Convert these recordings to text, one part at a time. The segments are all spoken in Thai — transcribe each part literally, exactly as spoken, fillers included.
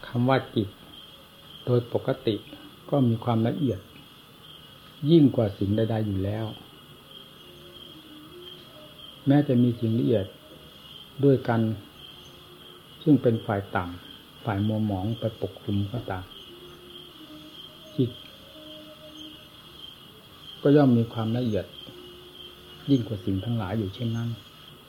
คำว่าจิตโดยปกติก็มีความละเอียดยิ่งกว่าสิ่งใดๆอยู่แล้วแม้จะมีสิ่งละเอียดด้วยกันซึ่งเป็นฝ่ายต่ำฝ่ายมัวหมองไปปกคลุมก็ตามจิตก็ย่อมมีความละเอียดยิ่งกว่าสิ่งทั้งหลายอยู่เช่นนั้น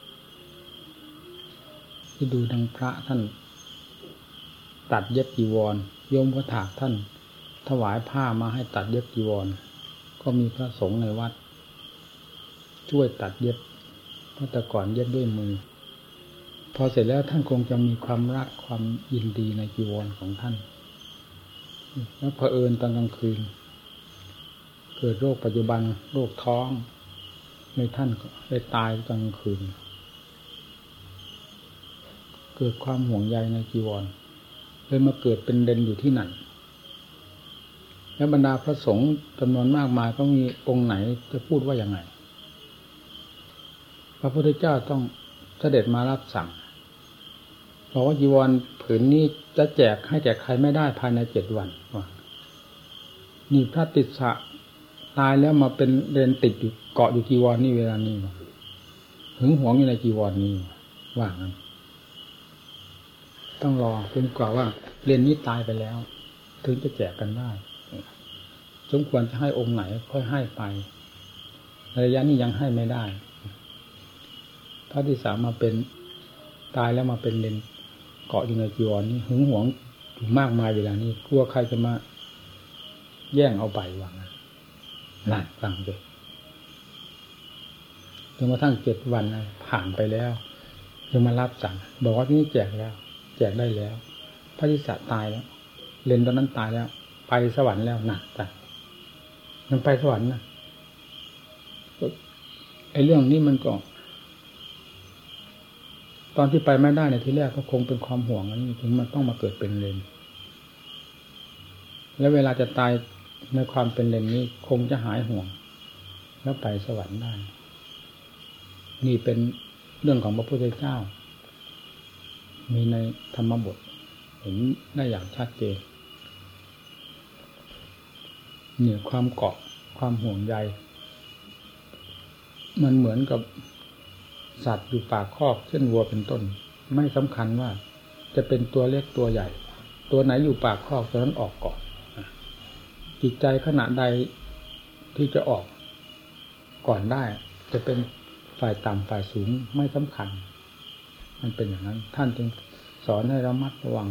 ที่ดูดังพระท่านตัดเย็บจีวรโยมก็ถากท่านถวายผ้ามาให้ตัดเย็บจีวรก็มีพระสงฆ์ในวัดช่วยตัดเย็บเพราะแต่ก่อนเย็บด้วยมือพอเสร็จแล้วท่านคงจะมีความรักความยินดีในจีวรของท่านแล้วเผอิญตอนกลางคืนเกิดโรคปัจจุบันโรคท้องในท่านก็ได้ตายตอนกลางคืนเกิดความห่วงใยในจีวรเลยมาเกิดเป็นเด่นอยู่ที่นั่นแล้วบรรดาพระสงฆ์จำนวนมากมายก็มีองค์ไหนจะพูดว่าอย่างไงพระพุทธเจ้าต้องเสด็จมารับสั่งบอกว่าจีวรผืนนี้จะแจกให้แก่ใครไม่ได้ภายในเจ็ดวันนี่พระติสสะตายแล้วมาเป็นเด่นติดอยู่เกาะอยู่จีวรนี่เวลานี้หึงหวงอยู่ในจีวรนี้ว่างั้นต้องรอจนกว่าว่าเรียนนี้ตายไปแล้วถึงจะแจกกันได้สมควรจะให้องค์ไหนค่อยให้ไประยะนี้ยังให้ไม่ได้พระที่สามมาเป็นตายแล้วมาเป็นเรียนเกาะอยู่ในจีวรนี้หึงหวงอยู่มากมายเวลานี้กลัวใครจะมาแย่งเอาไปว่างั้นนั่นฟังดูจนกระทั่งเจ็ดวันผ่านไปแล้วยังมารับสั่งบอกว่าที่นี่แจกแล้วแจกได้แล้วพระทิสะตายแล้วเลนตอนนั้นตายแล้วไปสวรรค์แล้วหนักแต่มันไปสวรรค์นะไอ้เรื่องนี้มันก็ตอนที่ไปไม่ได้ในทีแรกก็คงเป็นความห่วงอันนี้ถึงมันต้องมาเกิดเป็นเลนแล้วเวลาจะตายในความเป็นเลนนี้คงจะหายห่วงแล้วไปสวรรค์ได้นี่เป็นเรื่องของพระพุทธเจ้ามีในธรรมบทเห็นได้อย่างชัดเจนเนี่ยความเกาะความห่วงใยมันเหมือนกับสัตว์อยู่ปากคอกเช่นวัวเป็นต้นไม่สำคัญว่าจะเป็นตัวเล็กตัวใหญ่ตัวไหนอยู่ปากคอกตัวนั้นออกก่อนจิตใจขณะใดที่จะออกก่อนได้จะเป็นฝ่ายต่ำฝ่ายสูงไม่สำคัญมันเป็นอย่างนั้นท่านจึงสอนให้ระมัดระวัง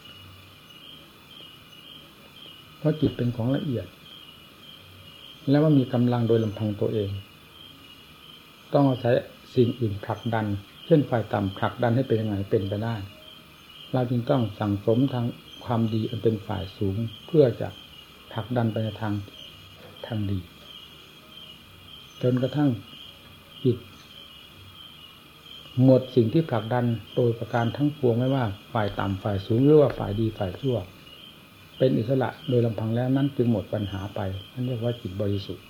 เพราะจิตเป็นของละเอียดแล้วว่ามีกำลังโดยลำพังตัวเองต้องอาศัยสิ่งอื่นผลักดันเช่นฝ่ายต่ำผลักดันให้เป็นยังไงเป็นไปได้เราจึงต้องสั่งสมทางความดีอันเป็นฝ่ายสูงเพื่อจะผลักดันไปในทางทางดีจนกระทั่งจิตหมดสิ่งที่ผลักดันโดยประการทั้งปวงไม่ว่าฝ่ายต่ำฝ่ายสูงหรือว่าฝ่ายดีฝ่ายชั่วเป็นอิสระโดยลำพังแล้วนั้นจึงหมดปัญหาไปนั่นเรียกว่าจิตบริสุทธิ์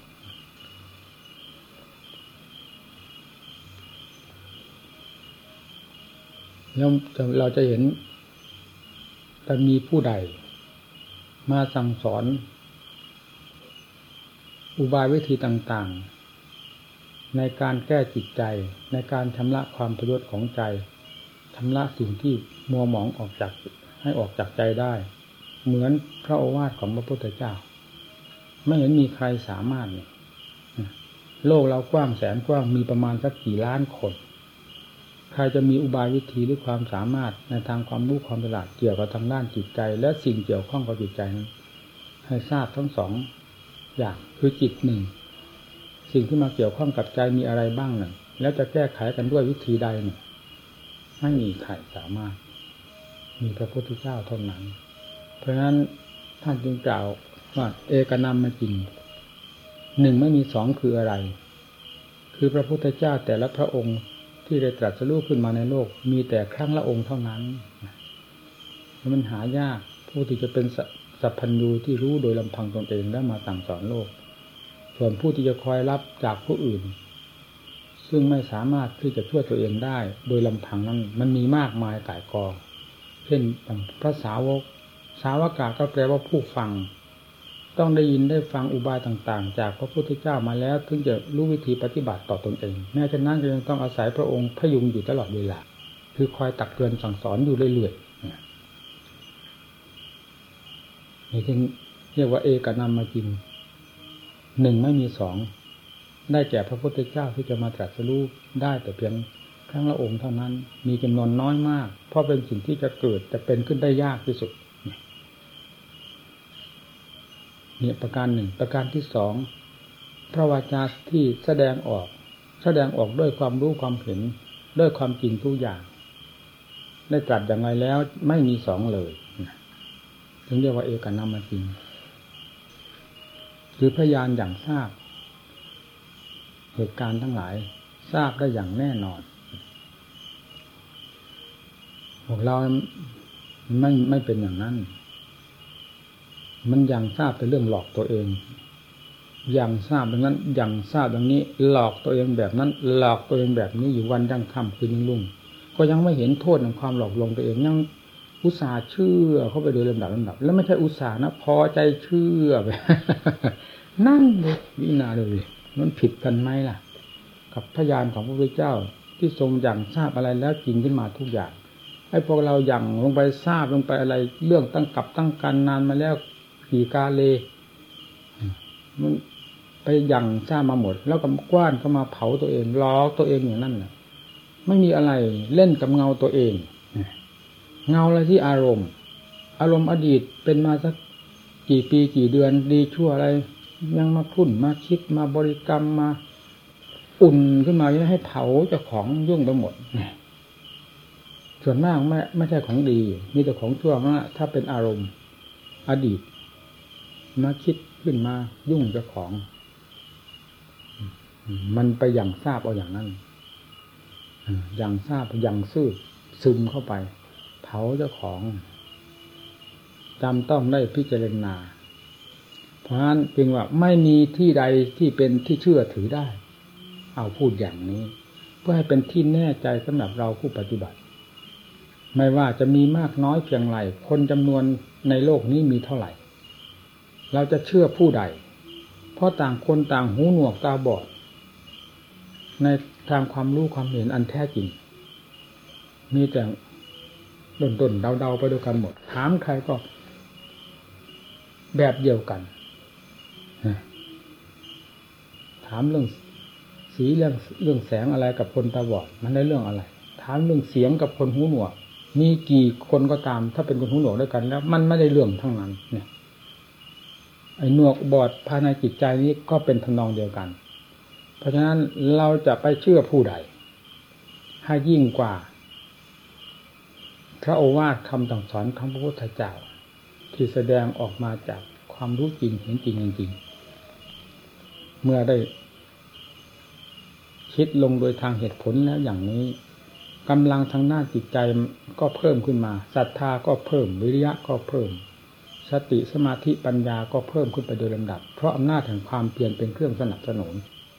แล้วเราจะเห็นแต่มีผู้ใดมาสั่งสอนอุบายวิธีต่างๆในการแก้จิตใจในการชำระความพยศของใจชำระสิ่งที่มัวหมองออกจากให้ออกจากใจได้เหมือนพระโอวาทของพระพุทธเจ้าไม่เห็นมีใครสามารถโลกเรากว้างแสนกว้างมีประมาณสักกี่ล้านคนใครจะมีอุบายวิธีหรือความสามารถในทางความรู้ความฉลาดเกี่ยวกับทางด้านจิตใจและสิ่งเกี่ยวข้องกับจิตใจนั้นให้ทราบทั้งสองอย่างคือจิตหนึ่งสิ่งที่มาเกี่ยวข้องกับใจมีอะไรบ้างหนึ่งแล้วจะแก้ไขกันด้วยวิธีใดหนึ่งไม่มีใครสามารถมีพระพุทธเจ้าเท่านั้นเพราะฉะนั้นท่านจึงกล่าวว่าเอกนัมมจริงหนึ่งไม่มีสองคืออะไรคือพระพุทธเจ้าแต่ละพระองค์ที่ได้ตรัสรู้ขึ้นมาในโลกมีแต่ครั้งละองค์เท่านั้นมันหายากผู้ที่จะเป็นสัพพัญญูที่รู้โดยลำพังตนเองและมาสั่งสอนโลกส่วนผู้ที่จะคอยรับจากผู้อื่นซึ่งไม่สามารถที่จะช่วยตัวเองได้โดยลำพังนั้นมันมีมากมายก่ายกองเช่นพระสาวกสาวกะก็แปลว่าผู้ฟังต้องได้ยินได้ฟังอุบายต่างๆจากพระพุทธเจ้ามาแล้วถึงจะรู้วิธีปฏิบัติต่อตนเองแม้ฉะนั้นก็ยังต้องอาศัยพระองค์พยุงอยู่ตลอดเวลาคือคอยตักเตือนสั่งสอนอยู่เรื่อยๆนี่จึงเรียกว่าเอกนัมมากินหนึ่งไม่มีสองได้แก่พระพุทธเจ้าที่จะมาตรัสรู้ได้แต่เพียงครั้งละองค์เท่านั้นมีจำนวนน้อยมากเพราะเป็นสิ่งที่จะเกิดจะเป็นขึ้นได้ยากที่สุดเนี่ยประการหนึ่งประการที่สองพระวาจาที่แสดงออกแสดงออกด้วยความรู้ความเห็นด้วยความจริงทุกอย่างได้ตรัสอย่างไรแล้วไม่มีสองเลยถึงเรียกว่าเอกนัมมากินคือพยานอย่างทราบเหตุการณ์ทั้งหลายทราบได้อย่างแน่นอนพวกเราไม่ไม่เป็นอย่างนั้นมันยังทราบแต่เรื่องหลอกตัวเองยังทราบดังนั้นยังทราบดังนี้หลอกตัวเองแบบนั้นหลอกตัวเองแบบนี้อยู่วันยังค่ำคืนยังรุ่งก็ยังไม่เห็นโทษของความหลอกลวงตัวเองยังอุตส่าห์เชื่อเข้าไปโดยลำดับลำดับแล้วไม่ใช่อุตส่าห์นะพอใจเชื่อไป นั่นเลยวินาเลยมันผิดกันไหมล่ะกับพยานของพระพุทธเจ้าที่ทรงยังทราบอะไรแล้วจริงขึ้นมาทุกอย่างให้พวกเรายังลงไปทราบลงไปอะไรเรื่องตั้งกับตั้งกันนานมาแล้วกี่กาเลมันไปยังทราบมาหมดแล้วก็กว้านเข้ามาเผาตัวเองล้อตัวเองอย่างนั้นน่ะไม่มีอะไรเล่นกับเงาตัวเองเงาอะไรที่อารมณ์อารมณ์อดีตเป็นมาสักกี่ปีกี่เดือนดีชั่วอะไรยังมาพุ่นมาคิดมาบริกรรมมาอุ่นขึ้นมาให้เผาเจ้าของยุ่งไปหมดส่วนมากไม่ไม่ใช่ของดีมีแต่ของชั่วนะถ้าเป็นอารมณ์อดีตมาคิดขึ้นมายุ่งเจ้าของมันไปอย่างทราบเอาอย่างนั้นอย่างทราบอย่างซื่อซึมเข้าไปเผาเจ้าของจำต้องได้พิจารณาเพราะฉะนั้นจึงว่าไม่มีที่ใดที่เป็นที่เชื่อถือได้เอาพูดอย่างนี้เพื่อให้เป็นที่แน่ใจสำหรับเราผู้ปฏิบัติไม่ว่าจะมีมากน้อยเพียงไรคนจำนวนในโลกนี้มีเท่าไหร่เราจะเชื่อผู้ใดเพราะต่างคนต่างหูหนวกตาบอดในทางความรู้ความเห็นอันแท้จริงมีแต่ดนๆเดาๆไปด้วยกันหมดถามใครก็แบบเดียวกันถามเรื่องสีเรื่องเรื่องแสงอะไรกับคนตาบอดมันได้เรื่องอะไรถามเรื่องเสียงกับคนหูหนวกมีกี่คนก็ตามถ้าเป็นคนหูหนวกด้วยกันแล้วมันไม่ได้เรื่องทั้งนั้นเนี่ยไอ้หนวกบอดภายในจิตใจนี้ก็เป็นทำนองเดียวกันเพราะฉะนั้นเราจะไปเชื่อผู้ใดให้ยิ่งกว่าพระโอวาทคำสั่งสอนของพระพุทธเจ้าที่แสดงออกมาจากความรู้จริงเห็นจริงจริงเมื่อได้คิดลงโดยทางเหตุผลแล้วอย่างนี้กำลังทางหน้าจิตใจก็เพิ่มขึ้นมาศรัทธาก็เพิ่มวิริยะก็เพิ่มสติสมาธิปัญญาก็เพิ่มขึ้นไปโดยลำดับเพราะอำนาจแห่งความเปลี่ยนเป็นเครื่องสนับสนุน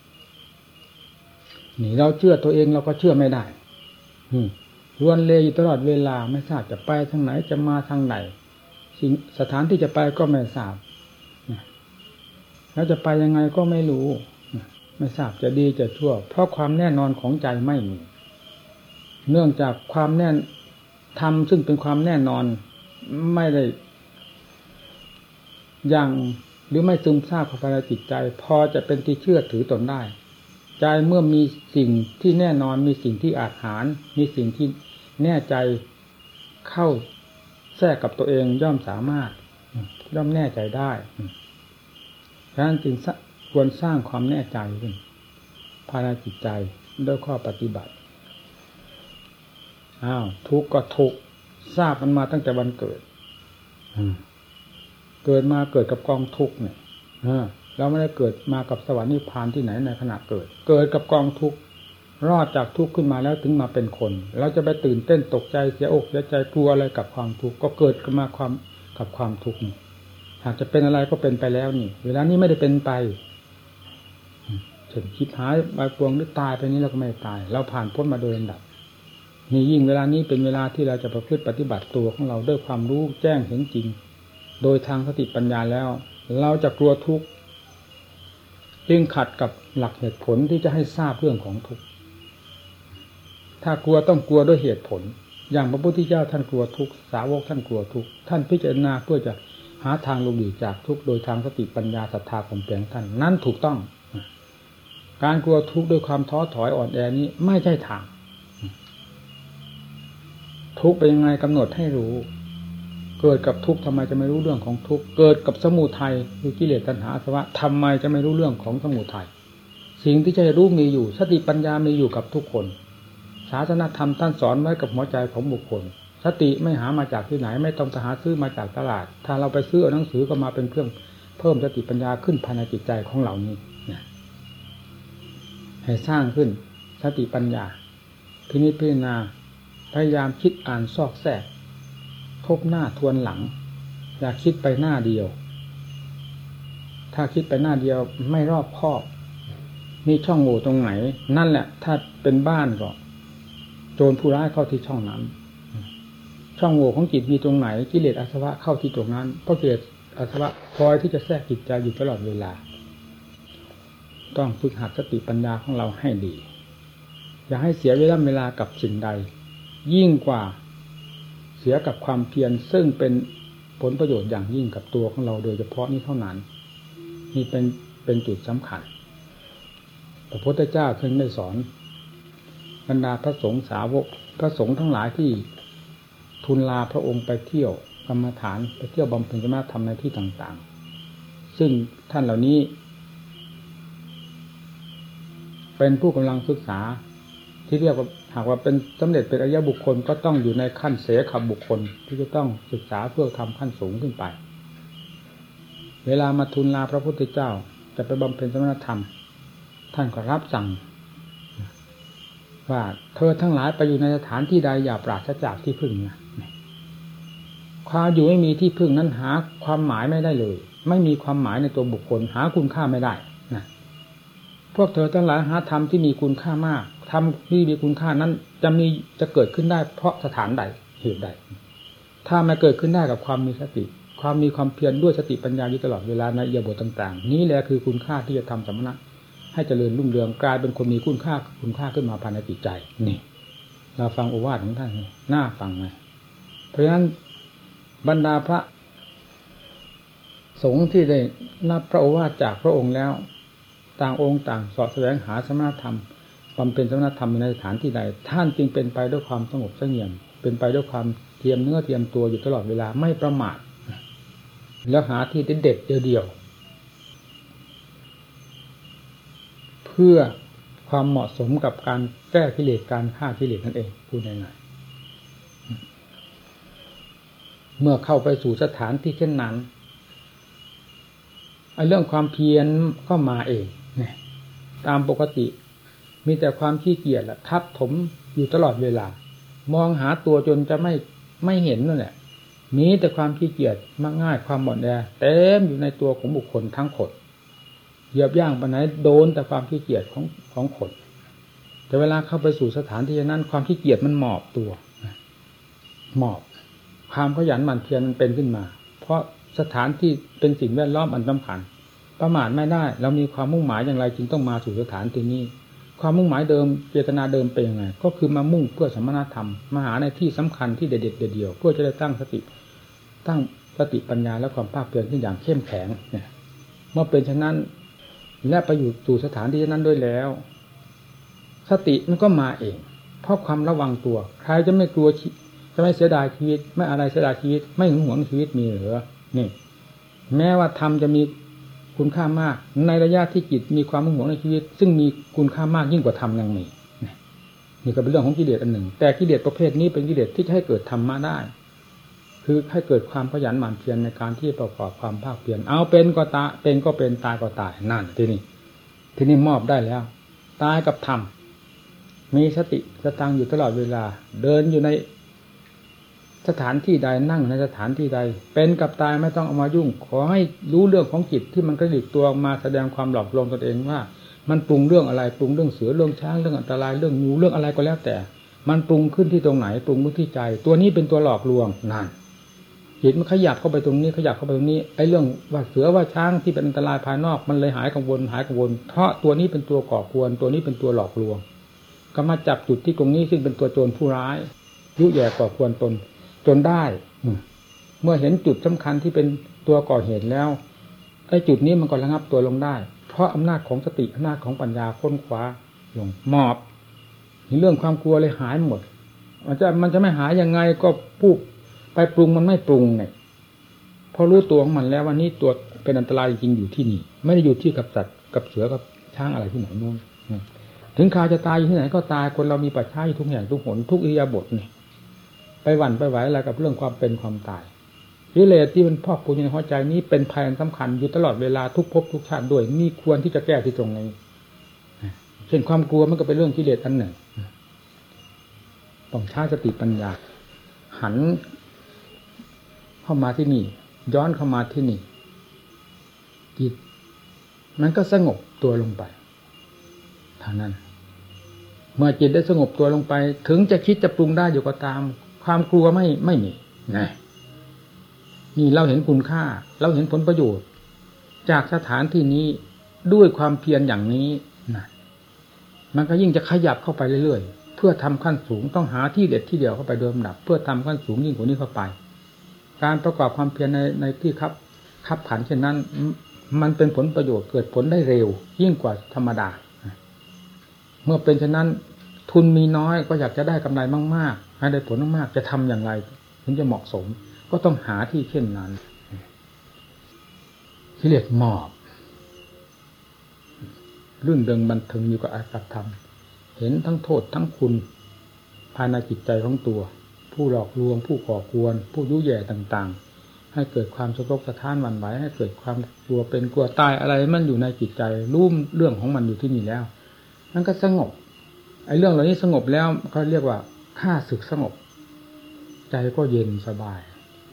นี่เราเชื่อตัวเองเราก็เชื่อไม่ได้รวนเลอยู่ตลอดเวลาไม่ทราบจะไปทางไหนจะมาทางไหนสิ่งสถานที่จะไปก็ไม่ทราบแล้วจะไปยังไงก็ไม่รู้ไม่ทราบจะดีจะชั่วเพราะความแน่นอนของใจไม่มีเนื่องจากความแน่นธรรมซึ่งเป็นความแน่นอนไม่ได้ยังหรือไม่ซึมซาบเข้าไปในจิตใจพอจะเป็นที่เชื่อถือตนได้ใจเมื่อมีสิ่งที่แน่นอนมีสิ่งที่อาจหารมีสิ่งที่แน่ใจเข้าแทรกกับตัวเองย่อมสามารถย่อมแน่ใจได้ฉะนั้นจึงควรสร้างความแน่ใจขึ้นภายในจิตใจด้วยข้อปฏิบัติอ้าวทุกข์ก็ทุกข์ทราบมันมาตั้งแต่วันเกิดเกิดมาเกิดกับกองทุกข์เนี่ยเราไม่ได้เกิดมากับสวรรค์นิพพานที่ไหนในขณะเกิดเกิดกับกองทุกข์รอดจากทุกข์ขึ้นมาแล้วถึงมาเป็นคนเราจะไปตื่นเต้นตกใจเสียอกเสียใจกลัวอะไรกับความทุกข์ก็เกิดขึ้นมาความกับความทุกข์หากจะเป็นอะไรก็เป็นไปแล้วนี่เวลานี้ไม่ได้เป็นไปเช่นคิดหายใบปวงหรือตายไปนี้เราก็ไม่ตายเราผ่านพ้นมาโดยลำดับนี่ยิ่งเวลานี้เป็นเวลาที่เราจะประพฤติปฏิบัติตัวของเราด้วยความรู้แจ้งเห็นจริงโดยทางสติปัญญาแล้วเราจะกลัวทุกข์จึงขัดกับหลักเหตุผลที่จะให้ทราบเรื่องของทุกข์ถ้ากลัวต้องกลัวด้วยเหตุผลอย่างพระพุทธเจ้าท่านกลัวทุกข์สาวกท่านกลัวทุกข์ท่านพิจารณาเพื่อจะหาทางหลุดหลีกจากทุกข์โดยทางสติปัญญาศรัทธาความเพียรท่านนั้นถูกต้องการกลัวทุกข์ด้วยความท้อถอยอ่อนแอนี้ไม่ใช่ทางทุกข์เป็นยังไงกำหนดให้รู้เกิดกับทุกข์ทำไมจะไม่รู้เรื่องของทุกข์เกิดกับสมุทัยคือกิเลสตัณหาอาสวะทำไมจะไม่รู้เรื่องของสมุทัยสิ่งที่จะรู้มีอยู่สติปัญญามีอยู่กับทุกคนศาสนธรรมท่านสอนไว้กับหัวใจของบุคคลสติไม่หามาจากที่ไหนไม่ต้องไปหาซื้อมาจากตลาดถ้าเราไปซื้อหนังสือก็มาเป็นเครื่องเพิ่มสติปัญญาขึ้นภายในจิตใจของเรานี้ให้สร้างขึ้นสติปัญญาพินิจพิจารณาพยายามคิดอ่านซอกแทรกทบหน้าทวนหลังอย่าคิดไปหน้าเดียวถ้าคิดไปหน้าเดียวไม่รอบคอบมีช่องโหว่ตรงไหนนั่นแหละถ้าเป็นบ้านก็โจรผู้ร้ายเข้าที่ช่องนั้นช่องโหว่ของจิตมีตรงไหนกิเลสอาสวะเข้าที่ตรงนั้นเพราะกิเลสอาสวะคอยที่จะแทรกจิตใจอยู่ตลอดเวลาต้องฝึกหัดสติปัญญาของเราให้ดีอย่าให้เสียเวลาเวลากับสิ่งใดยิ่งกว่าเสียกับความเพียรซึ่งเป็นผลประโยชน์อย่างยิ่งกับตัวของเราโดยเฉพาะนี้เท่านั้นนี่เป็นเป็นจุดสำคัญพระพุทธเจ้าเคยได้สอนบรรดาพระสงฆ์สาวกพระสงฆ์ทั้งหลายที่ทูลลาพระองค์ไปเที่ยวกรรมฐานไปเที่ยวบำเพ็ญสมณธรรมในที่ต่างๆซึ่งท่านเหล่านี้เป็นผู้กำลังศึกษาที่เรียกว่าหากว่าเป็นสำเร็จเป็นอริยบุคคลก็ต้องอยู่ในขั้นเสขบุคคลที่จะต้องศึกษาเพื่อทำขั้นสูงขึ้นไปเวลามาทูลลาพระพุทธเจ้าจะไปบำเพ็ญสมณธรรมท่านก็รับสั่งว่าเธอทั้งหลายไปอยู่ในสถานที่ใดอย่าปราศจากที่พึ่งนะความอยู่ไม่มีที่พึ่งนั้นหาความหมายไม่ได้เลยไม่มีความหมายในตัวบุคคลหาคุณค่าไม่ได้นะพวกเธอทั้งหลายหาธรรมที่มีคุณค่ามากธรรมที่มีคุณค่านั้นจะมีจะเกิดขึ้นได้เพราะสถานใดเหตุใดถ้าไม่เกิดขึ้นได้กับความมีสติความมีความเพียรด้วยสติปัญญาอยู่ตลอดเวลาในอิริยาบถต่างๆนี้แหละคือคุณค่าที่จะทำสมณะให้เจริญรุ่งเรืองกลายเป็นคนมีคุณค่าคุณค่าขึ้นมาภายในจิตใจนี่เราฟังโอวาทของท่านน่าฟังไหมเพราะฉะนั้นบรรดาพระสงฆ์ที่ได้รับพระโอวาทจากพระองค์แล้วต่างองค์ต่างสอดแสวงหาสมณธรรมบำเพ็ญสมณธรรมในสถานที่ใดท่านจึงเป็นไปด้วยความสงบเสงี่ยมเป็นไปด้วยความเทียมเนื้อเทียมตัวอยู่ตลอดเวลาไม่ประมาทแล้วหาที่เด็ดๆเดียวๆเพื่อความเหมาะสมกับการแก้กิเลสการฆ่ากิเลสนั่นเองพูดง่ายๆเมื่อเข้าไปสู่สถานที่เช่นนั้นไอ้เรื่องความเพียรก็มาเองเนี่ยตามปกติมีแต่ความขี้เกียจแหละทับถมอยู่ตลอดเวลามองหาตัวจนจะไม่ไม่เห็นนั่นแหละมีแต่ความขี้เกียจมากง่ายความบ่นแอเต็มอยู่ในตัวของบุคคลทั้งคนเหยียบย่างไปไหนโดนแต่ความขี้เกียจของของคนแต่เวลาเข้าไปสู่สถานที่นั้นความขี้เกียจมันหมอบตัวหมอบความขยันหมั่นเพียรมันเป็นขึ้นมาเพราะสถานที่เป็นสิ่งแวดล้อมอันสำคัญประมาทไม่ได้เรามีความมุ่งหมายอย่างไรจึงต้องมาสู่สถานที่นี้ความมุ่งหมายเดิมเจตนาเดิมเป็นยังไงก็คือมามุ่งเพื่อสมณธรรมมาหาในที่สำคัญที่เด็ดๆเดียวเพื่อจะได้ตั้งสติตั้งสติปัญญาและความภาคเพียรขึ้นอย่างเข้มแข็งเนี่ยเมื่อเป็นฉะนั้นและไปอยู่สู่สถานที่นั้นด้วยแล้วสติมันก็มาเองเพราะความระวังตัวใครจะไม่กลัวจะไม่เสียดายชีวิตไม่อะไรเสียดายชีวิตไม่หึงหวงชีวิตมีหรือนี่แม้ว่าธรรมจะมีคุณค่ามากในระยะที่จิตมีความหึงหวงในชีวิตซึ่งมีคุณค่ามากยิ่งกว่าธรรมยังมีนี่ก็เป็นเรื่องของกิเลสอันหนึ่งแต่กิเลสประเภทนี้เป็นกิเลสที่จะให้เกิดธรรมะได้คือให้เกิดความขยันหมั่นเพียรในการที่ประกอบความภาคเพียรเอาเป็นก็ตายเป็นก็เป็นตายก็ตายนั่นทีนี้ทีนี้มอบได้แล้วตายกับธรรมมีสติสตังอยู่ตลอดเวลาเดินอยู่ในสถานที่ใดนั่งในสถานที่ใดเป็นกับตายไม่ต้องเอามายุ่งขอให้รู้เรื่องของจิตที่มันกระดิกตัวมาแสดงความหลอกลวงตนเองว่ามันปรุงเรื่องอะไรปรุงเรื่องเสือเรื่องช้างเรื่องอันตรายเรื่องงูเรื่องอะไรก็แล้วแต่มันปรุงขึ้นที่ตรงไหนปรุงขึ้นที่ใจตัวนี้เป็นตัวหลอกลวงนั่นจิตมันขยับเข้าไปตรงนี้ขยับเข้าไปตรงนี้ไอ้เรื่องว่าเสือว่าช้างที่เป็นอันตรายภายนอกมันเลยหายกังวลหายกังวลเพราะตัวนี้เป็นตัวก่อกวนตัวนี้เป็นตัวหลอกลวงก็มาจับจุดที่ตรงนี้ซึ่งเป็นตัวโจรผู้ร้ายยุแย่ก่อกวนตนจนได้เมื่อเห็นจุดสำคัญที่เป็นตัวก่อเหตุแล้วไอ้จุดนี้มันก็ระงับตัวลงได้เพราะอำนาจของสติอำนาจของปัญญาค้นคว้าลงมอบเรื่องความกลัวเลยหายหมดมันจะมันจะไม่หายยังไงก็ปุ๊บไปปรุงมันไม่ปรุงเนี่ยพอรู้ตัวของมันแล้วว่านี่ตัวเป็นอันตรายจริงอยู่ที่นี่ไม่ได้อยู่ที่กับสัตว์กับเสือกับช้างอะไรที่ไหนนู่นถึงข่าวจะตายอยู่ที่ไหนก็ตายคนเรามีปัจจัยทุกอย่างทุกหนทุกอิริยาบถเนี่ยไปหวั่นไปไหวอะไรกับเรื่องความเป็นความตายกิเลสที่มันพอกพูนอยู่ในหัวใจนี้เป็นภัยอันสำคัญอยู่ตลอดเวลาทุกภพทุกชาติด้วยนี่ควรที่จะแก้ที่ตรงนี้เช่นความกลัวมันก็เป็นเรื่องกิเลสอันหนึ่งต้องใช้สติปัญญาหันเข้ามาที่นี่ย้อนเข้ามาที่นี่จิตมันก็สงบตัวลงไปเท่านั้นเมื่อจิตได้สงบตัวลงไปถึงจะคิดจะปรุงได้อยู่ก็ตามความกลัวไม่ไม่มีนะนี่เราเห็นคุณค่าเราเห็นผลประโยชน์จากสถานที่นี้ด้วยความเพียรอย่างนี้นะมันก็ยิ่งจะขยับเข้าไปเรื่อยๆเพื่อทำขั้นสูงต้องหาที่เด็ดที่เดียวเข้าไปโดยลำดับเพื่อทำขั้นสูงยิ่งกว่านี้เข้าไปการประกอบความเพียรในในที่ครับขับขันเช่นนั้นมันเป็นผลประโยชน์เกิดผลได้เร็วยิ่งกว่าธรรมดาเมื่อเป็นเช่นนั้นทุนมีน้อยก็อยากจะได้กำไรมากๆให้ได้ผลมากๆจะทำอย่างไรถึงจะเหมาะสมก็ต้องหาที่เช่นนั้นที่เรียกหมอบรื่นเริงบันเทิงอยู่กับอาศัยธรรมเห็นทั้งโทษทั้งคุณภายในจิตใจของตัวผู้หลอกลวงผู้ก่อกวนผู้ยุแย่ต่างๆให้เกิดความสะทกสะท้านหวั่นไหวให้เกิดความกลัวเป็นกลัวตายอะไรมันอยู่ในจิตใจรู้เรื่องของมันอยู่ที่นี่แล้วมันก็สงบไอ้เรื่องเหล่านี้สงบแล้วเขาเรียกว่าข้าศึกสงบใจก็เย็นสบาย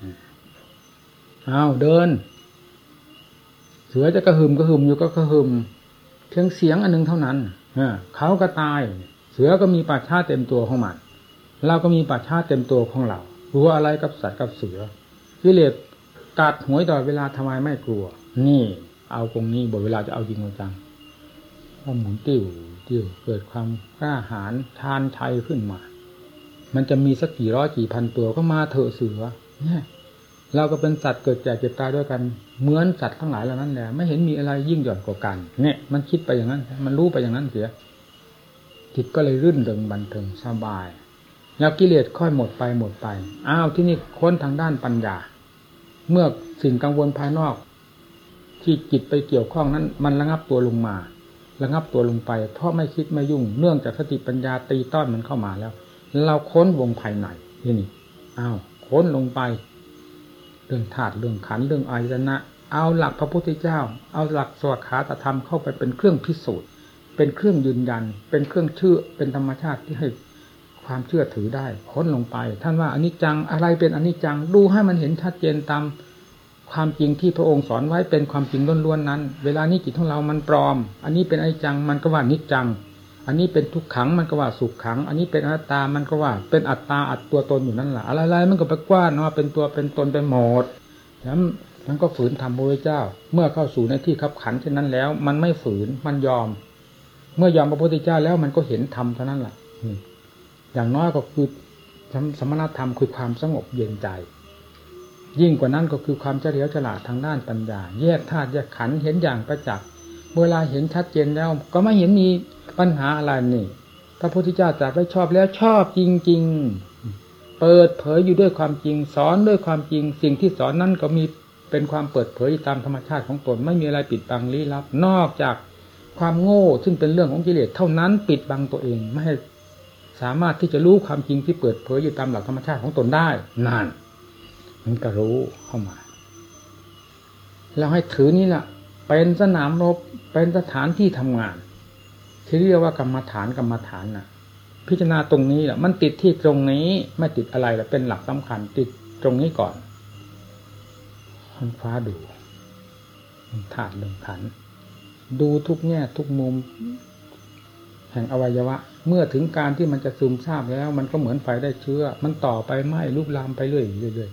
อ้าวเดินเสือจะกระหึ่มกระหึ่มอยู่ก็กระหึ่มเพียงเสียงอันนึงเท่านั้นเขาก็ตายเสือก็มีป่าช้าเต็มตัวของมันเราก็มีป่าช้าเต็มตัวของเรากลัวอะไรกับสัตว์กับเสือกิเลสกัดหวยตลอดเวลาทำไมไม่กลัวนี่เอาตรงนี้บทเวลาจะเอาจริงเอาจังพอหมุนติ้วติ้วเกิดความกล้าหาญชาญชัยขึ้นมามันจะมีสักกี่ร้อยกี่พันตัวก็มาเถอะเสือเนี่ยเราก็เป็นสัตว์เกิดแก่เจ็บตายด้วยกันเหมือนสัตว์ทั้งหลายเหล่านั้นแหละไม่เห็นมีอะไรยิ่งหย่อนกว่ากันเนี่ยมันคิดไปอย่างนั้นมันรู้ไปอย่างนั้นเสียจิตก็เลยรื่นเริงบันเทิงสบายแล้วกิเลสค่อยหมดไปหมดไปอ้าวที่นี่ค้นทางด้านปัญญาเมื่อสิ่งกังวลภายนอกที่จิตไปเกี่ยวข้องนั้นมันระงับตัวลงมาระงับตัวลงไปเพราะไม่คิดไม่ยุ่งเนื่องจากสติปัญญาตีต้อนมันเข้ามาแล้วเราค้นวงภายในนี่นี่อ้าวค้นลงไปเรื่องธาตุเรื่องขันธ์เรื่องอายตนะเอาหลักพระพุทธเจ้าเอาหลักสวขาตธรรมเข้าไปเป็นเครื่องพิสูจน์เป็นเครื่องยืนยันเป็นเครื่องเชื่อเป็นธรรมชาติที่ให้ความเชื่อถือได้ค้นลงไปท่านว่าอนิจจังอะไรเป็นอนิจจังดูให้มันเห็นชัดเจนตามความจริงที่พระองค์สอนไว้เป็นความจริงล้วนๆนั้นเวลานี้จิตของเรามันปลอมอันนี้เป็นอนิจจังมันก็ว่านิจจังอันนี้เป็นทุกขังมันก็ว่าสุขขังอันนี้เป็นอนัตตามันก็ว่าเป็นอัตตาอัตตัวตนอยู่นั่นแหละอะไรๆมันก็ไปกว้านว่าเป็นตัวเป็นตนไปหมดแล้วมันก็ฝืนธรรมพระพุทธเจ้าเมื่อเข้าสู่ในที่คับขันเช่นนั้นแล้วมันไม่ฝืนมันยอมเมื่อยอมพระพุทธเจ้าแล้วมันก็เห็นธรรมเท่านั้นแหละอย่างน้อยก็คือสมณธรรมคือความสงบเย็นใจยิ่งกว่านั้นก็คือความเฉลียวฉลาดทางด้านปัญญาแยกธาตุแยกขันธ์เห็นอย่างประจักษ์เวลาเห็นชัดเจนแล้วก็ไม่เห็นมีปัญหาอะไรนี่พระพุทธเจ้าตรัสไว้ชอบแล้วชอบจริงๆเปิดเผยอยู่ด้วยความจริงสอนด้วยความจริงสิ่งที่สอนนั้นก็มีเป็นความเปิดเผยตามธรรมชาติของตนไม่มีอะไรปิดบังลี้ลับนอกจากความโง่ซึ่งเป็นเรื่องของกิเลสเท่านั้นปิดบังตัวเองไม่ให้สามารถที่จะรู้ความจริงที่เปิดเผยอยู่ตามหลักธรรมชาติของตนได้นั่นมันก็รู้เข้ามาแล้วให้ถือนี่แหละเป็นสนามรบเป็นสถานที่ทำงานที่เรียกว่ากรรมฐานกรรมฐานน่ะพิจารณาตรงนี้แหละมันติดที่ตรงนี้ไม่ติดอะไรล่ะเป็นหลักสำคัญติดตรงนี้ก่อนค้นคว้าดูธาตุเรื่องขันธ์ดูทุกแง่ทุกมุมแห่งอวัยวะเมื่อถึงการที่มันจะซึมซาบแล้วมันก็เหมือนไฟได้เชื้อมันต่อไปไหม้ลุกลามไปเรื่อยๆ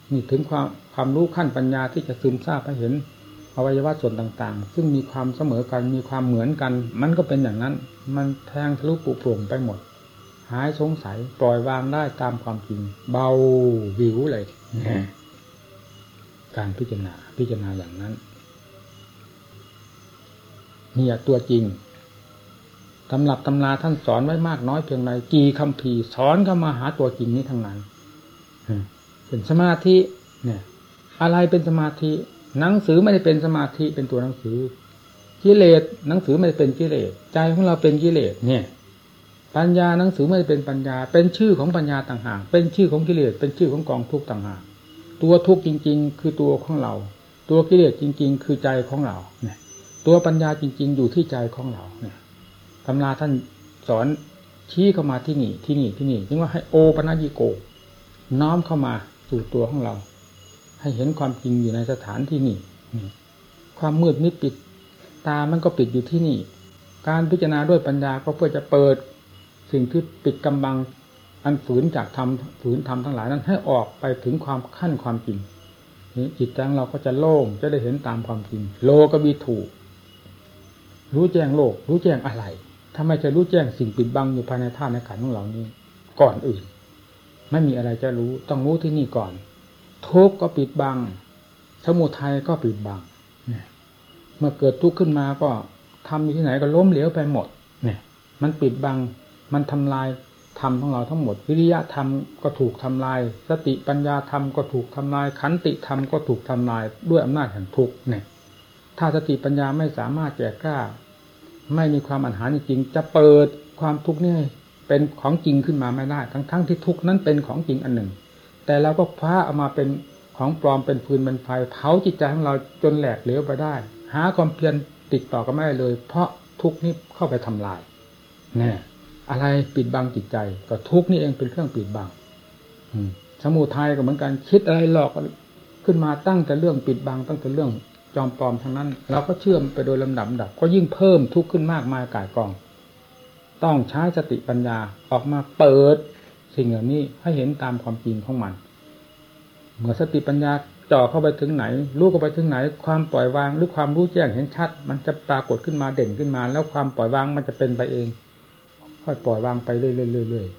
นี่ถึงความความรู้ขั้นปัญญาที่จะซึมซาบให้เห็นอวัยวะส่วนต่างๆซึ่งมีความเสมอกันมีความเหมือนกันมันก็เป็นอย่างนั้นมันแทงทะลุปุโปร่งไปหมดหายสงสัยปล่อยวางได้ตามความจริงเบาวิวเลยการพิจารณาพิจารณาอย่างนั้นนี่ตัวจริงตำรับตำราท่านสอนไว้มากน้อยเพียงไรกี่คำพีสอนเข้ามาหาตัวจริงนี้ทั้งนั้นเป็นสมาธิเนี่ยอะไรเป็นสมาธิหนังสือไม่ได้เป็นสมาธิเป็นตัวหนังสือกิเลสหนังสือไม่ได้เป็นกิเลสใจของเราเป็นกิเลสเนี่ยปัญญาหนังสือไม่ได้เป็นปัญญาเป็นชื่อของปัญญาต่างหากเป็นชื่อของกิเลสเป็นชื่อของกองทุกข์ต่างหากตัวทุกข์จริงๆคือตัวของเราตัวกิเลสจริงๆคือใจของเราเนี่ยตัวปัญญาจริงๆอยู่ที่ใจของเราเนี่ยตำราท่านสอนชี้เข้ามาที่นี่ที่นี่ที่นี่จึงว่าให้โอปัญญิโกน้อมเข้ามาสู่ตัวของเราให้เห็นความจริงอยู่ในสถานที่นี่ความมืดมิดปิดตามันก็ปิดอยู่ที่นี่การพิจารณาด้วยปัญญาก็เพื่อจะเปิดสิ่งที่ปิดกำบังอันฝืนจากธรรมฝืนธรรมทั้งหลายนั้นให้ออกไปถึงความขั้นความจริงนี้จิตใจของเราก็จะโล่งจะได้เห็นตามความจริงโลกวิถูรู้แจ้งโลกรู้แจ้งอะไรถ้าไม่จะรู้แจ้งสิ่งปิดบังอยู่ภายในธาตุในขันธ์ของเรานี้ก่อนอื่นไม่มีอะไรจะรู้ต้องรู้ที่นี่ก่อนทุกข์ก็ปิดบังสมุทัยก็ปิดบังเมื่อเกิดทุกข์ขึ้นมาก็ทำอยู่ที่ไหนก็ล้มเหลวไปหมดเนี่ยมันปิดบังมันทำลายธรรมของเราทั้งหมดวิริยะธรรมก็ถูกทำลายสติปัญญาธรรมก็ถูกทำลายขันติธรรมก็ถูกทำลายด้วยอำนาจแห่งทุกข์เนี่ยถ้าสติปัญญาไม่สามารถแก่กล้าไม่มีความอันหาจริงจะเปิดความทุกข์นี่เป็นของจริงขึ้นมาไม่ได้ทั้งๆ ท, ที่ทุกข์นั้นเป็นของจริงอันหนึ่งแต่เราก็คว้าเอามาเป็นของปลอมเป็นฟืนเป็นไฟเผาจิตใจของเราจนแหลกเหลวไปได้หาความเพียรติดต่อกันไม่ได้เลยเพราะทุกข์นี้เข้าไปทำลายแน่อะไรปิดบังจิตใจก็ทุกข์นี่เองเป็นเครื่องปิดบังสมุทัยก็เหมือนกันคิดอะไรหลอกขึ้นมาตั้งแต่เรื่องปิดบังตั้งแต่เรื่องจอมปลอมทั้งนั้นเราก็เชื่อมไปโดยลำดับดับก็ยิ่งเพิ่มทุกข์ขึ้นมากมายก่ายกองต้องใช้สติปัญญาออกมาเปิดสิ่งเหล่านี้ให้เห็นตามความจริงของมันเมื่อสติปัญญาจ่อเข้าไปถึงไหนรู้เข้าไปถึงไหนความปล่อยวางหรือความรู้แจ้งเห็นชัดมันจะปรากฏขึ้นมาเด่นขึ้นมาแล้วความปล่อยวางมันจะเป็นไปเองค่อยปล่อยวางไปเรื่อย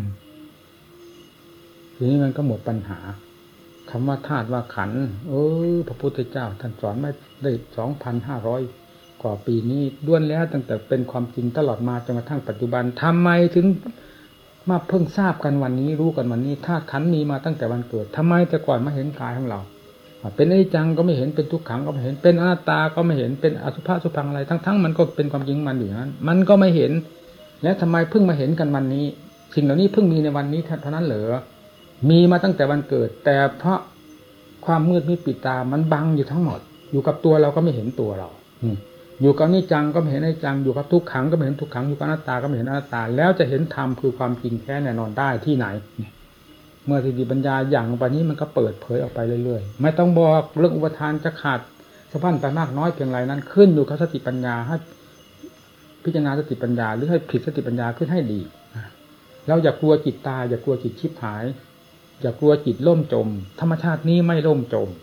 ๆทีนี้มันก็หมดปัญหาคำว่าธาตุว่าขันธ์เออพระพุทธเจ้าท่านสอนมาได้ สองพันห้าร้อย กว่าปีนี้ล้วนแล้วตั้งแต่เป็นความจริงตลอดมาจนกระทั่งปัจจุบันทำไมถึงมาเพิ่งทราบกันวันนี้รู้กันวันนี้ธาตุขันธ์มีมาตั้งแต่วันเกิดทำไมแต่ก่อนมาเห็นกายของเราเป็นอนิจจังก็ไม่เห็นเป็นทุกขังก็ไม่เห็นเป็นอนัตตาก็ไม่เห็นเป็นอสุภะสุพังอะไรทั้งๆมันก็เป็นความจริงมันอยู่นั้นมันก็ไม่เห็นและทำไมเพิ่งมาเห็นกันวันนี้สิ่งเหล่านี้เพิ่งมีในวันนี้เท่านั้นเหรอมีมาตั้งแต่วันเกิดแต่เพราะความมืดมิดปิดตามันบังอยู่ทั้งหมดอยู่กับตัวเราก็ไม่เห็นตัวเราอยู่กับนิจังก็ไม่เห็นนิจังอยู่กับทุกขังก็ไม่เห็นทุกขังอยู่กับอนัตตาก็ไม่เห็นอนัตตาแล้วจะเห็นธรรมคือความจริงแท้แน่นอนได้ที่ไหนเมื่อสติปัญญาอย่างลงไปนี้มันก็เปิดเผยออกไปเรื่อยๆไม่ต้องบอกเรื่องอุปทานจะขาดสะพันไปมากน้อยเพียงไรนั้นขึ้นอยู่กับสติปัญญาให้พิจารณาสติปัญญาหรือให้ผิดสติปัญญาขึ้นให้ดีเราอย่ากลัวจิตตายอย่ากลัวจิตชิบหายอย่ากลัวจิตล่มจมธรรมชาตินี้ไม่ล่มจม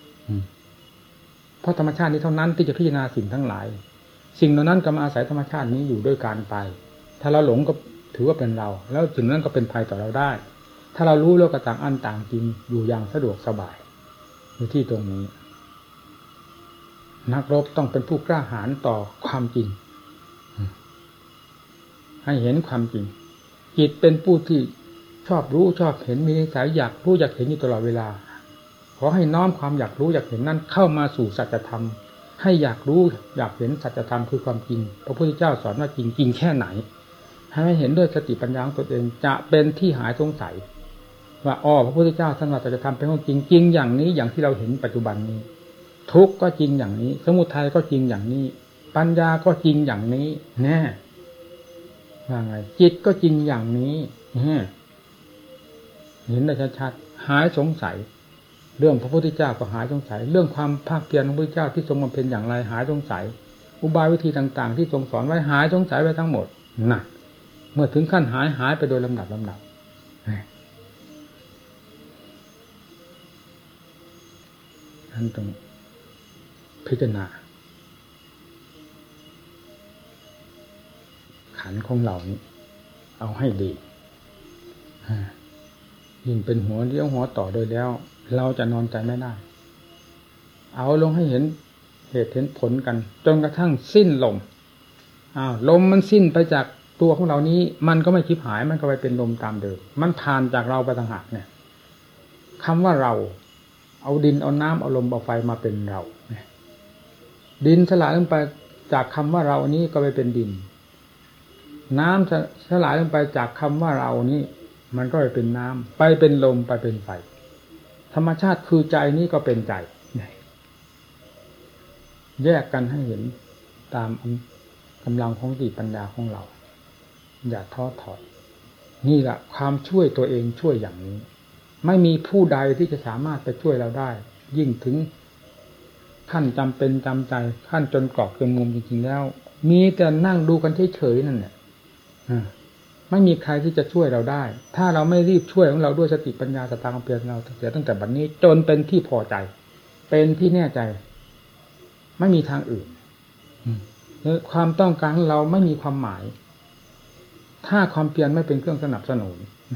เพราะธรรมชาตินี้เท่านั้นที่จะพิจารณาสิ่งทั้งหลายสิ่งเหล่านั้นก็มาอาศัยธรรมชาตินี้อยู่ด้วยการไปถ้าเราหลงก็ถือว่าเป็นเราแล้วสิ่งนั้นก็เป็นภัยต่อเราได้ถ้าเรารู้แล้วก็ต่างอันต่างจริงอยู่อย่างสะดวกสบายอยู่ที่ตรงนี้นักรบต้องเป็นผู้กล้าหาญต่อความจริงให้เห็นความจริงจิตเป็นผู้ที่ชอบรู้ชอบเห็นมีนิสัยอยากรู้อยากเห็นอยู่ตลอดเวลาขอให้น้อมความอยากรู้อยากเห็นนั้นเข้ามาสู่สัจธรรมให้อยากรู้อยากเห็นสัจธรรมคือความจริงพระพุทธเจ้าสอนว่าจริงจริงแค่ไหนให้เห็นด้วยสติปัญญาของตนเองจะเป็นที่หายสงสัยว่าอ๋อพระพุทธเจ้าท่านว่าสัจธรรมเป็นของจริงจริงอย่างนี้อย่างที่เราเห็นปัจจุบันนี้ทุกข์ก็จริงอย่างนี้สมุทัยก็จริงอย่างนี้ปัญญาก็จริงอย่างนี้แน่ว่าไงจิตก็จริงอย่างนี้เห็นได้ชัดๆหายสงสัยเรื่องพระพุทธเจ้าก็หายสงสัยเรื่องความภาคเพียรของพระพุทธเจ้าที่ทรงบำเพ็ญอย่างไรหายสงสัยอุบายวิธีต่างๆที่ทรงสอนไว้หายสงสัยไปทั้งหมดน่ะเมื่อถึงขั้นหายหายไปโดยลำดับลำดับท่านต้องพิจารณาขันธ์ของเรานี้เอาให้ดียิ่งเป็นหัวเลี้ยวหัวต่อโดยแล้วเราจะนอนใจไม่ได้เอาลงให้เห็นเหตุเห็นผลกันจนกระทั่งสิ้นลมอ้าวลมมันสิ้นไปจากตัวของเรานี้มันก็ไม่ชิบหายมันก็ไปเป็นลมตามเดิมมันผ่านจากเราไปต่างหากเนี่ยคำว่าเราเอาดินเอาน้ำเอาลมเอาไฟมาเป็นเราดินสลายลงไปจากคำว่าเรานี้ก็ไปเป็นดินน้ำสลายลงไปจากคำว่าเรานี้มันก็ไปเป็นน้ำไปเป็นลมไปเป็นไฟธรรมชาติคือใจนี้ก็เป็นใจแยกกันให้เห็นตามกำลังของสติปัญญาของเราอย่าท้อถอยนี่แหละความช่วยตัวเองช่วยอย่างนี้ไม่มีผู้ใดที่จะสามารถไปช่วยเราได้ยิ่งถึงขั้นจำเป็นจำใจขั้นจนกรอกจนมุมจริงๆแล้วมีแต่นั่งดูกันเฉยๆนั่นแหละไม่มีใครที่จะช่วยเราได้ถ้าเราไม่รีบช่วยของเราด้วยสติปัญญาสตางค์เพียรเราเสียตั้งแต่บัดนี้จนเป็นที่พอใจเป็นที่แน่ใจไม่มีทางอื่นความต้องการของเราไม่มีความหมายถ้าความเพียรไม่เป็นเครื่องสนับสนุน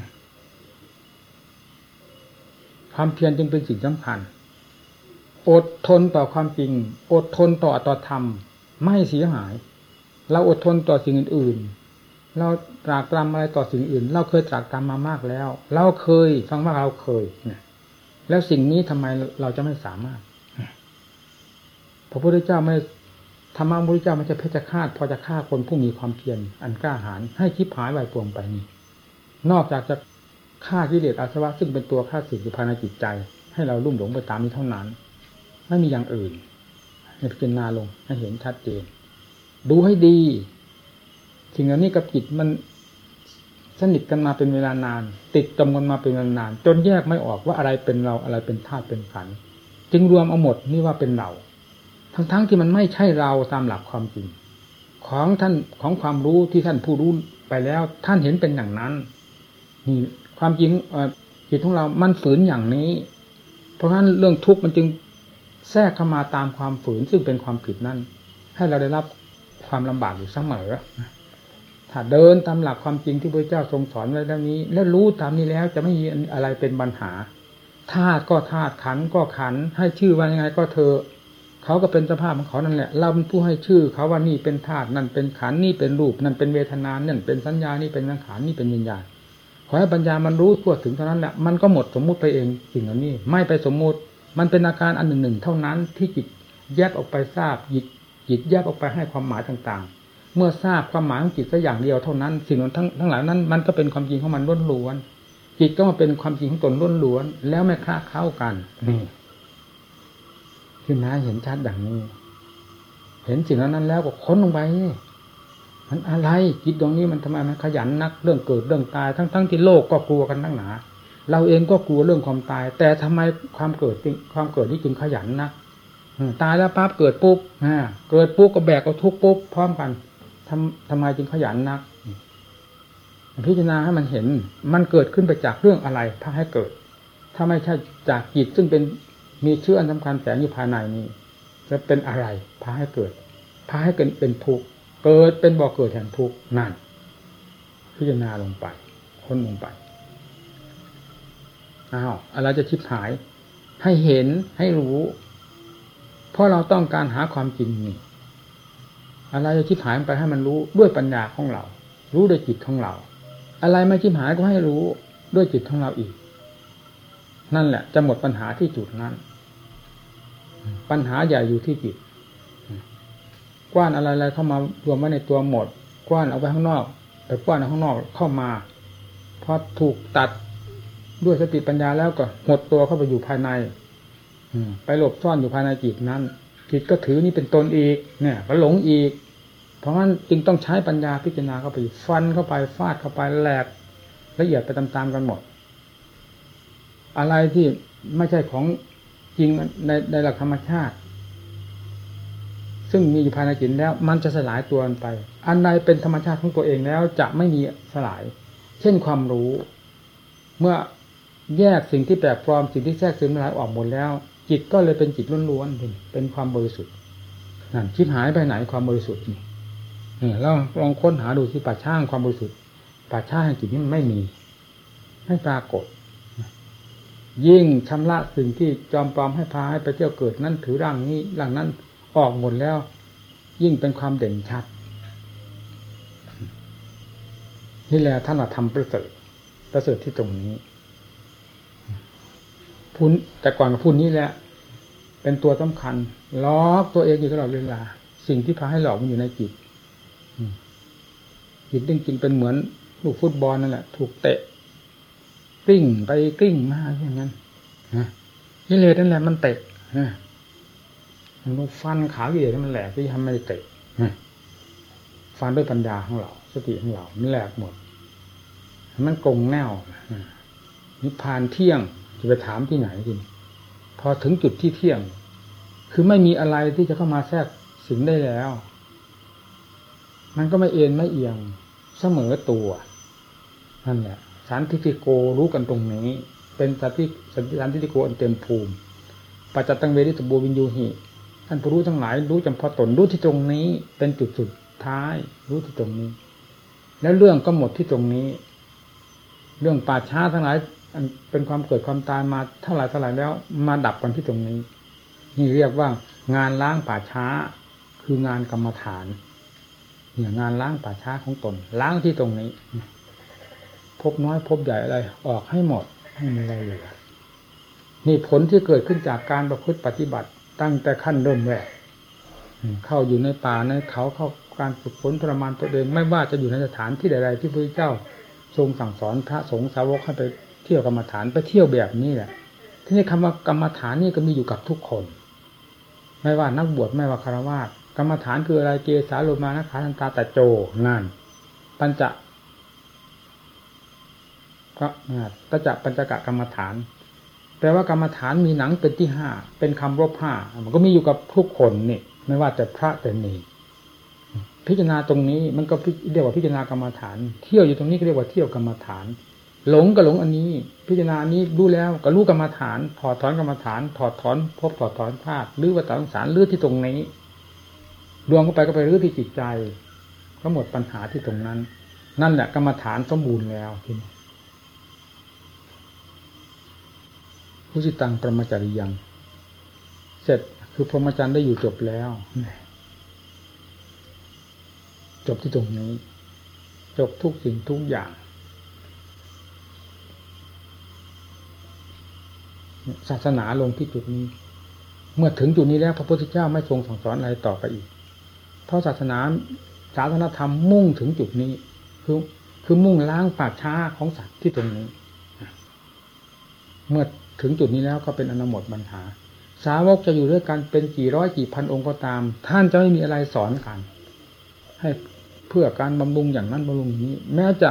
ความเพียรจึงเป็นสิ่งสำคัญอดทนต่อความจริงอดทนต่อต่อธรรมไม่เสียหายเราอดทนต่อสิ่งอื่นๆเราตรากตรำอะไรต่อสิ่งอื่นเราเคยตรากตรำมามากแล้วเราเคยฟังว่าเราเคยแล้วสิ่งนี้ทำไมเราจะไม่สามารถพระพุทธเจ้าไม่ธรรมะพระพุทธเจ้ามันจะเพชฌฆาตพอจะฆ่าคนผู้มีความเพียรอันกล้าหาญให้ชิบหายวายป่วงไปนี่นอกจากจะฆ่ากิเลสอาสวะซึ่งเป็นตัวฆ่าศึกอยู่ภายในจิตใจให้เราลุ่มหลงไปตามนี้เท่านั้นไม่มีอย่างอื่นให้พิจารณาลงให้เห็นชัดเจนดูให้ดีสิ่งเหล่านี้กับจิตมันสนิทกันมาเป็นเวลานานติดจมกันมาเป็นเวลานานจนแยกไม่ออกว่าอะไรเป็นเราอะไรเป็นธาตุเป็นขันธ์จึงรวมเอาหมดนี่ว่าเป็นเราทั้งๆ ท, ที่มันไม่ใช่เราตามหลักความจริงของท่านของความรู้ที่ท่านผู้รู้ไปแล้วท่านเห็นเป็นอย่างนั้นนี่ความจริงจิตของเรามันฝืนอย่างนี้เพราะฉะนั้นเรื่องทุกข์มันจึงแทรกเข้ามาตามความฝืนซึ่งเป็นความผิดนั่นให้เราได้รับความลำบากอยู่เสมอถ้าเดินตามหลักความจริงที่พระเจ้าทรงสอนไว้แล้วนี้และรู้ตามนี้แล้วจะไม่มีอะไรเป็นปัญหาธาตุก็ธาตุขันธ์ก็ขันธ์ให้ชื่อว่ายังไงก็เธอเขาก็เป็นสภาพของเขานั่นแหละเราเป็นผู้ให้ชื่อเขาว่านี่เป็นธาตุนั่นเป็นขันธ์นี่เป็นรูปนั่นเป็นเวทนานั่นเป็นสัญญานี่เป็นสังขารนี่เป็นวิญญาณขอให้ปัญญามันรู้ทั่วถึงเท่านั้นแหละมันก็หมดสมมุติไปเองสิ่งเหล่านี้ไม่ไปสมมุติมันเป็นอาการอันหนึ่งหนึ่งเท่านั้นที่จิตแยกออกไปทราบจิตจิตแยกออกไปให้ความหมายต่างๆเมื่อทราบความหมายของจิตสักอย่างเดียวเท่านั้นสิ่งทั้งทั้งหลายนั้นมันก็เป็นความจริงของมันล้วนๆจิตก็มาเป็นความจริงของตนล้วนๆแล้วไม่คลาเข้ากันนี่คือน้าเห็นชัดอย่างนี้เห็นสิ่งนั้นแล้วก็ค้นลงไปมันอะไรจิตดวงนี้มันทำไมมันขยันนักเรื่องเกิดเรื่องตายทั้งๆที่โลกก็กลัวกันทั้งหนาเราเองก็กลัวเรื่องความตายแต่ทำไมความเกิดความเกิดนี่จึงขยันนักตายแล้วปั๊บเกิดปุ๊บเกิดปุ๊บก็แบกเอาทุกปุ๊บพร้อมกันทำทำไมจึงขยันนักพิจารณาให้มันเห็นมันเกิดขึ้นไปจากเรื่องอะไรถ้าให้เกิดถ้าไม่ใช่จากจิตซึ่งเป็นมีเชื่ออันสำคัญแฝงอยู่ภายในนี้จะเป็นอะไรพาให้เกิดพาให้เกิดเป็นทุกข์เกิดเป็นบ่อเกิดแห่งทุกข์นั่นพิจารณาลงไปค้นลงไปอ้าวอะไรจะชิบหายให้เห็นให้รู้เพราะเราต้องการหาความจริงนี่อะไรจะชิบหายไปให้มันรู้ด้วยปัญญาของเรารู้ด้วยจิตของเราอะไรไม่ชิบหายก็ให้รู้ด้วยจิตของเราอีกนั่นแหละจะหมดปัญหาที่จุดนั้นปัญหาใหญ่อยู่ที่จิตกว้านอะไรๆเข้ามารวมไว้ในตัวหมดกว้านเอาไว้ข้างนอกแต่กว้านเอาข้างนอกเข้ามาพอถูกตัดด้วยสติปัญญาแล้วก็หดตัวเข้าไปอยู่ภายในไปหลบซ่อนอยู่ภายในจิตนั้นจิตก็ถือนี่เป็นตนอีกเนี่ยก็หลงอีกเพราะงั้นจึงต้องใช้ปัญญาพิจารณาเข้าไปฟันเข้าไปฟาดเข้าไปแหลกละเอียดไปตามๆกันหมดอะไรที่ไม่ใช่ของจริงในในหลักธรรมชาติซึ่งมีอยู่ภายในจิตแล้วมันจะสลายตัวไปอันใดเป็นธรรมชาติของตัวเองแล้วจะไม่มีสลายเช่นความรู้เมื่อแยกสิ่งที่แปลกปลอมสิ่งที่แทรกซึมละลายออกหมดแล้วจิตก็เลยเป็นจิตล้วนๆเป็นความบริสุทธิ์นั่นชิบหายไปไหนความบริสุทธิ์นี่เราลองค้นหาดูที่ป่าช้าความบริสุทธิ์ป่าช้าแห่งจิตนี้มันไม่มีไม่ปรากฏยิ่งชำระสิ่งที่จอมปลอมให้พาให้ไปเที่ยวเกิดนั่นถือร่างนี้ร่างนั้นออกหมดแล้วยิ่งเป็นความเด่นชัดนี่แหละท่านทำประเสริฐประเสริฐที่ตรงนี้พูดแต่ก่อนกับพูดนี้แหละเป็นตัวสำคัญล็อกตัวเองอยู่ตลอดเวลาสิ่งที่พาให้หลอกมันอยู่ในจิตจิตจริงๆเป็นเหมือนลูกฟุตบอลนั่นแหละถูกเตะกลิ้งไปกลิ้งมาอย่างนั้นกิเลสนั่นแหละมันเตะมันฟันขากิเลสมันแหลกที่ทำไม่ได้เตะฟันด้วยปัญญาของเราสติของเรามันแหลกหมดมันกงแนวนิพพานเที่ยงจะไปถามที่ไหนทีพอถึงจุดที่เที่ยงคือไม่มีอะไรที่จะเข้ามาแทรกสิงได้แล้วมันก็ไม่เอ็นไม่เอียงเสมอตัวนั่นแหละสันทิฏฐิโกรู้กันตรงนี้เป็นสันติสันทิฏฐิโกอันเต็มภูมิปัจจตังเวทิตโบวินยูหิท่านผู้รู้ทั้งหลายรู้จำเพาะตนรู้ที่ตรงนี้เป็นจุดสุดท้ายรู้ที่ตรงนี้แล้วเรื่องก็หมดที่ตรงนี้เรื่องป่าช้าทั้งหลายเป็นความเกิดความตายมาเท่าไหร่เท่าไหร่แล้วมาดับกันที่ตรงนี้นี่เรียกว่างานล้างป่าช้าคืองานกรรมฐานเนี่ยงานล้างป่าช้าของตนล้างที่ตรงนี้พบน้อยพบใหญ่อะไรออกให้หมดให้มีอะไรเหลือนี่ผลที่เกิดขึ้นจากการประพฤติปฏิบัติตั้งแต่ขั้นเริ่มแรกเข้าอยู่ในป่าในเขาเข้าการฝึกฝนทรมานตัวเองไม่ว่าจะอยู่ในสถานที่ใดๆที่พระเจ้าทรงสั่งสอนพระสงฆ์สาวกให้ไปเที่ยวกรรมฐานไปเที่ยวแบบนี้แหละทีนี้คำว่ากรรมฐานนี่ก็มีอยู่กับทุกคนไม่ว่านักบวชไม่ว่าฆราวาสกรรมฐานคืออะไรเกสาโลมานะขาทันตาตะโจนั่นปัญจก็ปัญจปัญจกะกรรมฐานแปลว่ากรรมฐานมีหนังเป็นที่ห้าเป็นคำรบห้ามันก็มีอยู่กับทุกคนนี่ไม่ว่าจะพระแต่เนรพิจารณาตรงนี้มันก็เรียกว่าพิจารณากรรมฐานเที่ยวอยู่ตรงนี้ก็เรียกว่าเที่ยวกรรมฐานหลงก็หลงอันนี้พิจารณานี้รู้แล้วก็รู้กรรมฐานถอดถอนกรรมฐานถอดถอนพบถอดถอนธาตุหรือว่าตังสารลื้อที่ตรงนี้รวมเข้าไปก็ไปรื้อที่จิตใจก็หมดปัญหาที่ตรงนั้นนั่นแหละกรรมฐานสมบูรณ์แล้วทีนี้ผู้สิตังปรมาจาริยังเสร็จคือพรหมจรรย์ได้อยู่จบแล้วจบที่ตรงนี้จบทุกสิ่งทุกอย่างศาสนาลงที่จุดนี้เมื่อถึงจุดนี้แล้วพระพุทธเจ้าไม่ทรงสั่งสอนอะไรต่อไปอีกเพราะศาสนาศาสนธรรมมุ่งถึงจุดนี้คือคือมุ่งล้างป่าช้าของสัตว์ที่ตรงนี้เมื่อถึงจุดนี้แล้วก็เป็นอนุโมทปัญหาสาวกจะอยู่ด้วยกันเป็นกี่ร้อยกี่พันองค์ก็ตามท่านจะไม่มีอะไรสอนกันให้เพื่อการบำรุงอย่างนั้นบำรุงอย่างนี้แม้จะ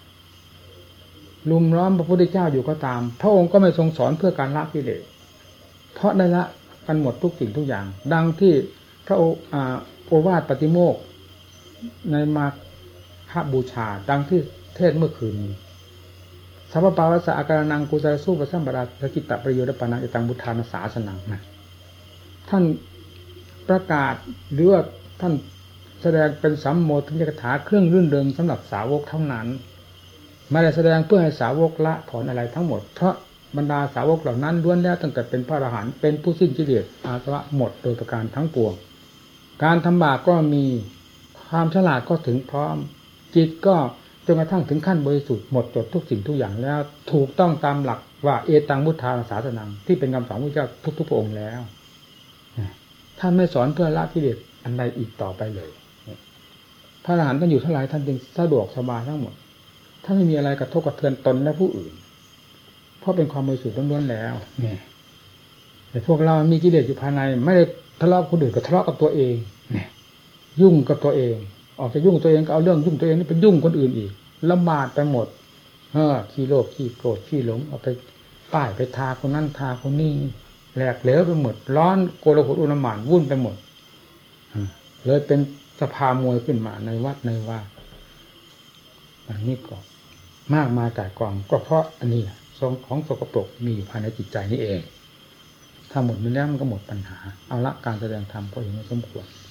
ลุมล้อมพระพุทธเจ้าอยู่ก็ตามพระองค์ก็ไม่ทรงสอนเพื่อการละกิเลสเพราะได้ละกันหมดทุกสิ่งทุกอย่างดังที่พระโอวาทปฏิโมกข์ในมาฆบูชาดังที่เทศเมื่อคืนนี้สัพพปาวัสสะอาการนังกุศลสู้ประสัมปราสกิตตประโยชน์ปานังอิตังบุทานาสาสนังนะท่านประกาศหรือว่าท่านแสดงเป็นสัมโมทนิกถาเครื่องรื่นเริงสำหรับสาวกเท่านั้นไม่ได้แสดงเพื่อให้สาวกละถอนอะไรทั้งหมดเพราะบรรดาสาวกเหล่านั้นล้วนแล้วตั้งแต่เป็นพระอรหันต์เป็นผู้สิ้นกิเลสอาสวะหมดโดยประการทั้งปวงการทำบาปก็มีความฉลาดก็ถึงพร้อมจิตก็จนกระทั่งถึงขั้นบริสุทธิ์หมดจดทุกสิ่งทุกอย่างแล้วถูกต้องตามหลักว่าเอตังพุทธานาสาสนังที่เป็นคำสอนพระเจ้าทุกๆพระองค์แล้วท่านไม่สอนเพื่อละกิเลสอันใดอีกต่อไปเลยพระอรหันต์ท่านอยู่เท่าไหร่ท่านจึงสะดวกสบายทั้งหมดท่านไม่มีอะไรกระทบกระเทือนตนและผู้อื่นเพราะเป็นความบริสุทธิ์ล้วนๆแล้วเนี่ยแต่พวกเรามีกิเลสอยู่ภายในไม่ได้ทะเลาะกับคนอื่นก็ทะเลาะกับตัวเองเนี่ยยุ่งกับตัวเองออกจากยุ่งตัวเองก็เอาเรื่องยุ่งตัวเองนี่ไปยุ่งคนอื่นอีกลำบากไปหมดเออขี้โลภขี้โกรธขี้หลงเอาไปป้ายไปทาคนนั้นทาคนนี้แหลกเหลวไปหมดร้อนโกลาหลอุลหม่านวุ่นไปหมดเลยเป็นสภามวยขึ้นมาในวัดในว่าอันนี้ก็มากมายก่ายกองก็เพราะอันนี้ทรงของสกปรกมีอยู่ภายในจิตใจนี่เองถ้าหมดไปแล้วมันก็หมดปัญหาเอาละการแสดงธรรมก็เห็นว่าสมควร